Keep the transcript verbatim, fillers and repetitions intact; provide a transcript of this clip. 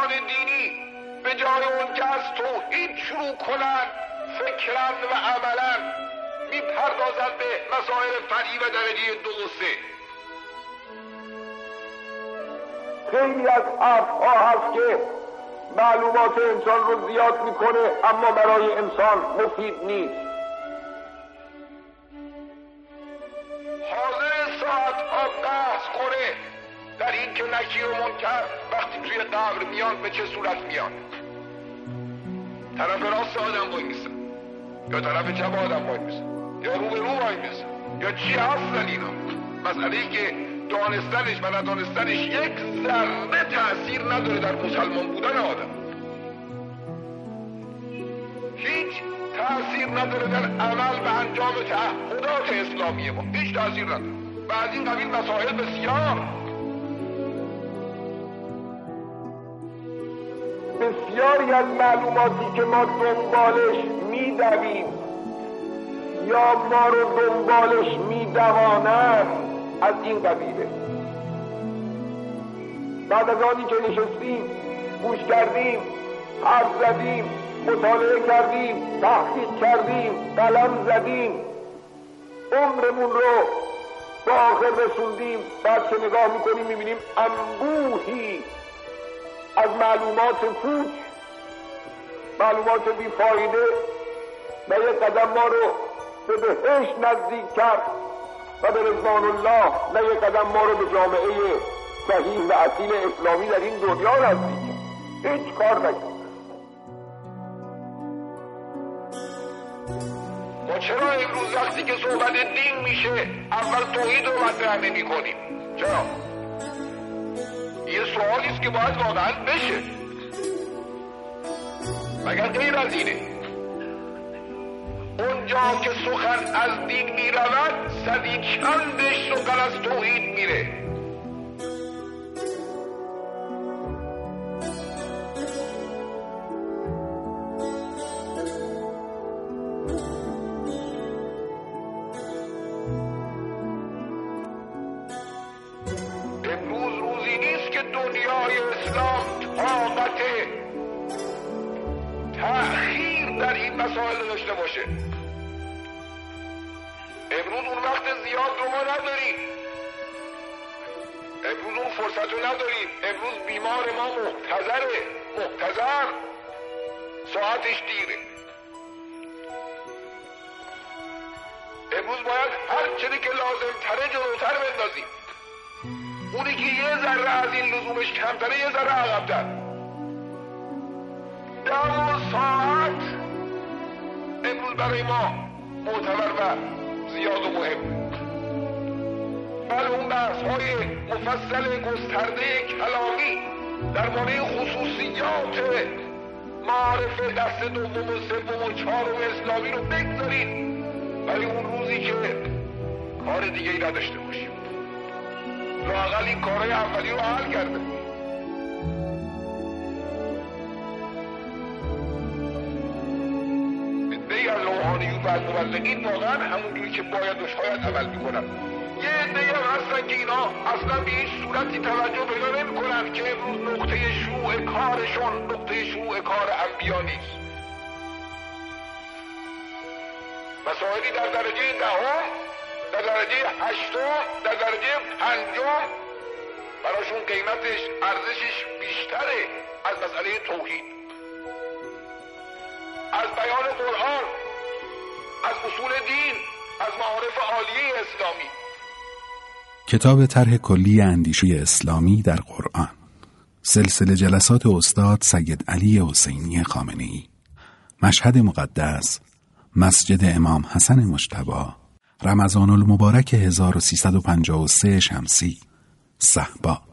بزرگان دینی به جای اون که از توحید شروع کنند فکراً و عملاً میپردازند به مسائل فرعی و درجه دو و سه. خیلی از حرف‌ها هست که معلومات انسان رو زیاد میکنه اما برای انسان مفید نیست. حاضر ساعت‌ها بحث کنه در این که نکیر و منکر وقتی توی قبر میان به چه صورت میان. طرف راست آدم وای میسن یا طرف چپ آدم وای میسن یا رو به رو وای میسن یا چی هستن اینا. مسئله ای که دانستنش و ندانستنش یک ذره تأثیر نداره در مسلمان بودن آدم. هیچ تأثیر نداره در عمل و انجام تعهدات اسلامی ما. هیچ تأثیر نداره. و از این قبیل مسائل بسیار بسیاری از معلوماتی که ما دنبالش میدویم یا ما رو دنبالش میدوانند از این قبیله. بعد از آنی که نشستیم گوش کردیم، حرف زدیم، مطالعه کردیم، تحقیق کردیم، قلم زدیم، عمرمون رو با آخر رسوندیم، بعد که نگاه میکنیم میبینیم انبوهی از معلومات پوچ، معلومات بیفایده و یک قدم ما رو به بهشت نزدیک کرد و به رضوان الله نه یک قدم ما رو به جامعه صحیح و اصیل اسلامی در این دنیا نزدیک کرد. هیچ کار نکرد. ما چرا امروز وقتی که صحبت دین میشه اول توحید رو مطرح نمی کنیم؟ چرا؟ یه سوالی است که باید واقعا بشه. مگر غیر از اینه؟ اونجا که سخن از دین می رود صدی چندش سخن از توحید میره. امروز روزی نیست که دنیای اسلام طاقت تأخیر در این مسائل داشته باشه. امروز اون وقت زیاد رو ما نداریم. امروز اون فرصت رو نداریم. امروز بیمار ما محتضره، محتضر، ساعتش دیره. امروز باید هر چیزی که لازم تره جلوتر بندازیم. اونی که یه ذره از این لزومش کمتره یه ذره عقب‌تر. دو ساعت امروز برای ما معتبر و زیاد و مهم. بله اون بحث های مفصل گسترده کلامی در مورد خصوصیات معارف دست دوم و سوم و چهارم اسلامی رو بگذارید برای اون روزی که کار دیگه ای نداشته باشیم. لااقل این کارهای اولی رو حل کرده. عده‌ای از روحانیون و از مبلغین واقعا همونجوری که باید و شاید عمل میکنن. یه عده‌ای هم هستن که اینا اصلا به هیچ صورتی توجه پیدا نمیکنن که امروز نقطه شروع کارشون نقطه شروع کار انبیا نیست. مسائلی در درجه دهم، در درجه هشتم، در درجه پنجم براشون قیمتش ارزشش بیشتره از مسئله توحید، از بیان قرآن، از اصول دین، از معارف عالیه اسلامی. کتاب طرح کلی اندیشه اسلامی در قرآن، سلسله جلسات استاد سید علی حسینی خامنه‌ای، مشهد مقدس، مسجد امام حسن مجتبی، رمضان المبارک هزار و سیصد و پنجاه و سه شمسی، صحبا.